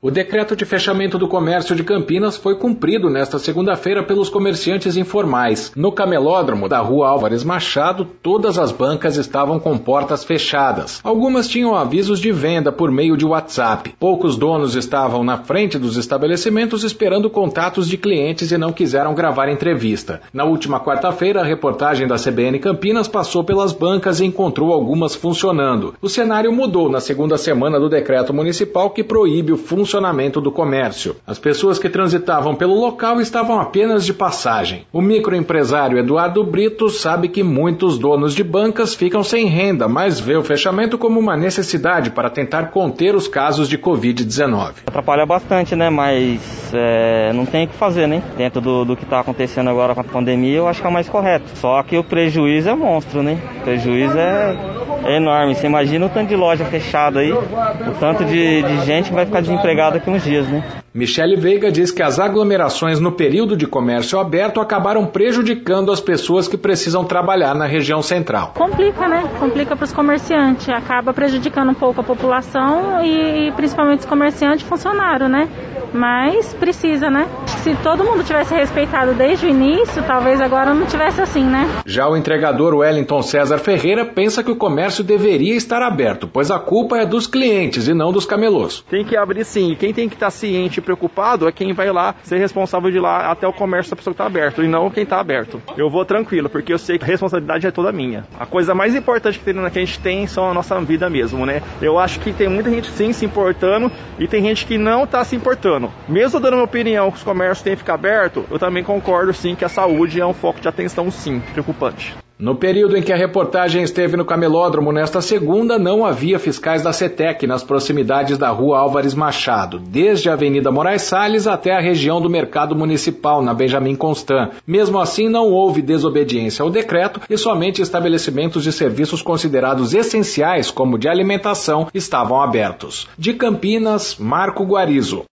O decreto de fechamento do comércio de Campinas foi cumprido nesta segunda-feira pelos comerciantes informais. No camelódromo da Rua Álvares Machado, todas as bancas estavam com portas fechadas. Algumas tinham avisos de venda por meio de WhatsApp. Poucos donos estavam na frente dos estabelecimentos esperando contatos de clientes e não quiseram gravar entrevista. Na última quarta-feira, a reportagem da CBN Campinas passou pelas bancas e encontrou algumas funcionando. O cenário mudou na segunda semana do decreto municipal que proíbe o funcionamento do comércio. As pessoas que transitavam pelo local estavam apenas de passagem. O microempresário Eduardo Brito sabe que muitos donos de bancas ficam sem renda, mas vê o fechamento como uma necessidade para tentar conter os casos de Covid-19. Atrapalha bastante, né? Mas não tem o que fazer, né? Dentro do que está acontecendo agora com a pandemia, eu acho que é o mais correto. Só que o prejuízo é monstro, né? O prejuízo é enorme. Você imagina o tanto de loja fechada aí, o tanto de gente que vai ficar desempregada daqui a uns dias, né? Michele Veiga diz que as aglomerações no período de comércio aberto acabaram prejudicando as pessoas que precisam trabalhar na região central. Complica, né? Complica para os comerciantes, acaba prejudicando um pouco a população e principalmente os comerciantes e funcionários, né? Mas precisa, né? Se todo mundo tivesse respeitado desde o início, talvez agora não tivesse assim, né? Já o entregador Wellington César Ferreira pensa que o comércio deveria estar aberto, pois a culpa é dos clientes e não dos camelôs. Tem que abrir sim, quem tem que estar ciente e preocupado é quem vai lá ser responsável de ir lá até o comércio da pessoa que está aberto e não quem está aberto. Eu vou tranquilo, porque eu sei que a responsabilidade é toda minha. A coisa mais importante que a gente tem são a nossa vida mesmo, né? Eu acho que tem muita gente sim se importando e tem gente que não está se importando. Mesmo dando minha opinião que os comércios têm que ficar abertos, eu também concordo sim que a saúde é um foco de atenção sim, preocupante. No período em que a reportagem esteve no camelódromo nesta segunda, não havia fiscais da CETEC nas proximidades da Rua Álvares Machado, desde a Avenida Moraes Salles até a região do Mercado Municipal, na Benjamin Constant. Mesmo assim, não houve desobediência ao decreto e somente estabelecimentos de serviços considerados essenciais, como de alimentação, estavam abertos. De Campinas, Marco Guarizo.